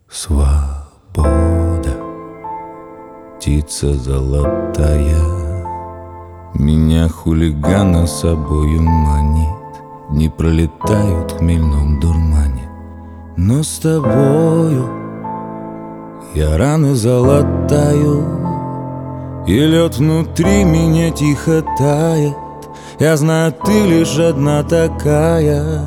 Свобода, птица золотая, меня хулигана собою манит. Дни пролетают в хмельном дурмане, но с тобою я раны залатаю, и лед внутри меня тихо тает. Я знаю, ты лишь одна такая.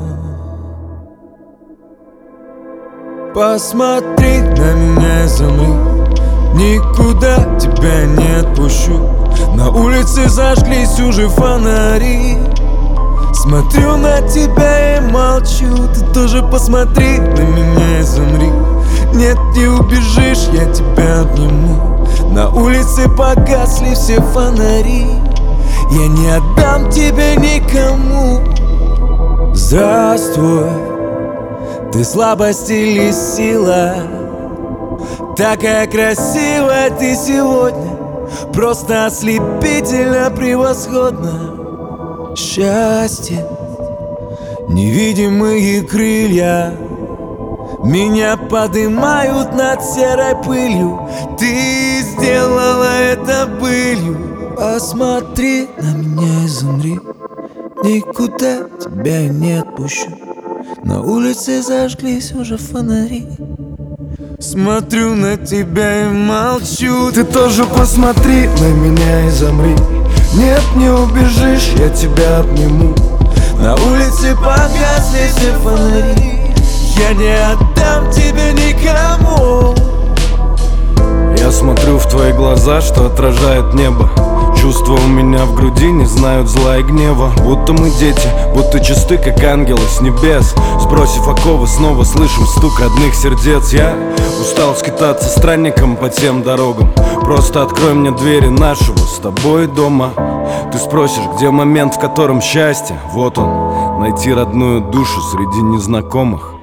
Посмотри на меня и замри, никуда тебя не отпущу. На улице зажглись уже фонари. Смотрю на тебя и молчу. Ты тоже посмотри на меня и замри. Нет, не убежишь, я тебя обниму. На улице погасли все фонари. Я не отдам тебя никому. Здравствуй, ты слабость или сила? Такая красивая ты сегодня, просто ослепительно превосходно. Счастье, невидимые крылья меня поднимают над серой пылью. Ты сделала это былью. Посмотри на меня и замри, никуда тебя не отпущу. На улице зажглись уже фонари. Смотрю на тебя и молчу. Ты тоже посмотри на меня и замри. Нет, не убежишь, я тебя обниму. На улице погасли все фонари. Я не отдам тебя никому. Я смотрю в твои глаза, что отражает небо. Чувства у меня в груди не знают зла и гнева. Будто мы дети, будто чисты, как ангелы с небес. Сбросив оковы, снова слышим стук родных сердец. Я устал скитаться странником по тем дорогам. Просто открой мне двери нашего с тобой дома. Ты спросишь, где момент, в котором счастье? Вот он, найти родную душу среди незнакомых.